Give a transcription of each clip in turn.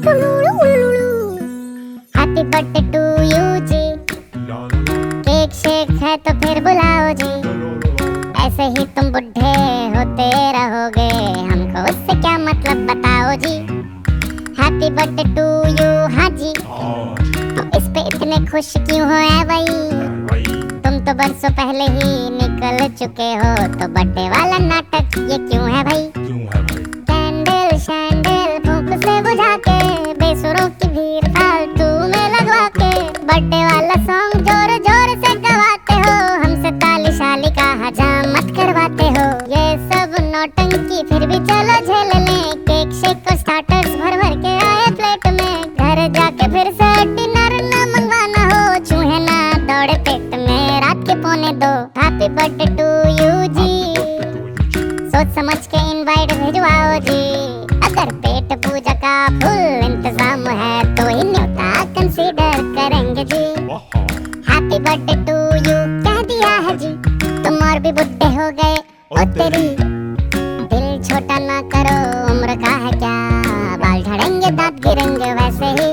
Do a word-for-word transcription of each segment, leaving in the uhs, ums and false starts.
Happy birthday to you जी, cake shake है तो फिर बुलाओ जी। ऐसे ही तुम बुढ़े होते रहोगे, हमको उससे क्या मतलब बताओ जी। हैप्पी बर्थडे टू यू, हाँ जी। तो इस पे इतने खुश क्यों हो ऐ भाई, तुम तो बरसों पहले ही निकल चुके हो, तो बर्थडे वाला नाटक ये क्यों है भाई। कैंडल शैंडल फूंक से बुझा के, बेसुरों की भीड़ फालतू में लगवा के, बर्थडे वाला सॉन्ग जोर जोर से गवाते हो, हमसे ताली शाली का हजामत करवाते हो। ये सब नौटंकी फिर भी चलो झेल लें, केक शेक और स्टार्टर्स भर भर के आए प्लेट में। घर जाके फिर से डिनर ना मंगवाना हो, चूहे ना दौड़े पेट में रात के पौने दो। हैप्पी बर्थडे टू यू जी, सोच समझ के इनवाइट भिजवाओ जी। अगर पेट पूजा का फुल इंतजाम है तो ही न्योता कंसीडर करेंगे जी। हैप्पी बर्थडे टू यू कह दिया है जी, तुम और भी बुढ़े हो गए ओ तेरी। दिल छोटा ना करो, उम्र का है क्या, बाल झड़ेंगे दांत गिरेंगे वैसे ही।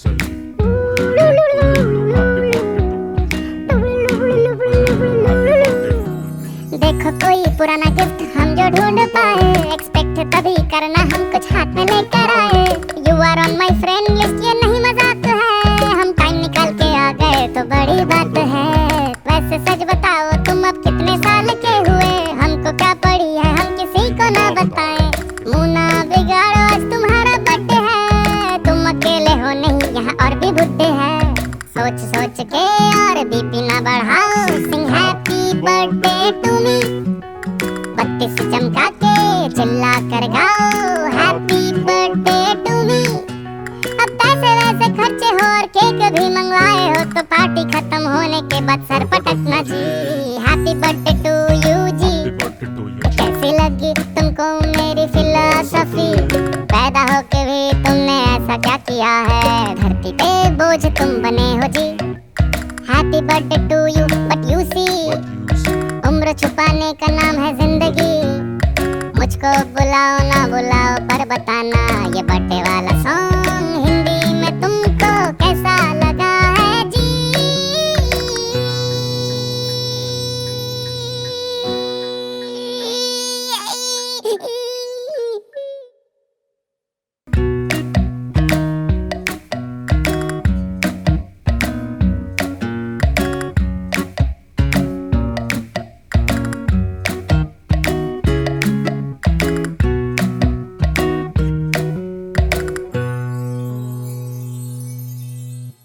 देखो कोई पुराना गिफ्ट हम जो ढूंढ पाए, एक्सपेक्ट तभी करना हम कुछ हाथ में लेकर आए। You are on my friend list, ये नहीं मजाक है, हम टाइम निकाल के आ गए तो बड़ी बात है। वैसे सच बताओ तुम अब कितने साल के हुए, हमको क्या पड़ी है हम किसी को ना बताएं। मुंह ना बिगाड़ो आज तुम्हारा बर्थडे है, तुम अकेले हो नहीं यहाँ और भी बुड्ढे हैं। सोच सोच के और बीपी ना बढ़ाओ, sing happy birthday to me, बत्ती से चमका के चिल्ला कर गाओ हैप्पी बर्थडे टू मी। अब पैसे वैसे खर्चे हो और केक भी मंगवाए हो, तो पार्टी खत्म होने के बाद सर पटकना जी। हैप्पी बर्थडे टू यू जी, कैसी लगी तुमको मेरी फिलॉसफी, पैदा होके भी तुमने ऐसा क्या किया है, धरती पे बोझ तुम बने हो जी। Happy birthday to you but you see, उम्र छुपाने का नाम है जिंदगी। मुझको बुलाओ ना बुलाओ पर बताना, ये बर्थडे वाला सॉन्ग